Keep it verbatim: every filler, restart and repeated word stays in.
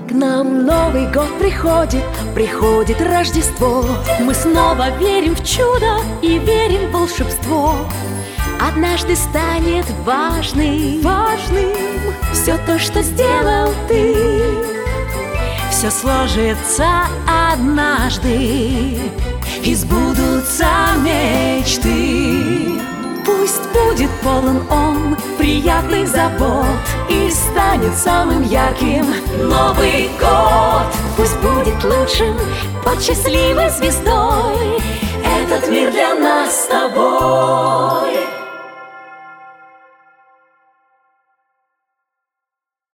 К нам Новый год приходит, приходит Рождество. Мы снова верим в чудо и верим в волшебство. Однажды станет важным, важным все то, что сделал ты. Все сложится однажды, и сбудутся мечты. Пусть будет полон он приятных забот и станет самым ярким Новый год. Пусть будет лучшим под счастливой звездой этот мир для нас с тобой.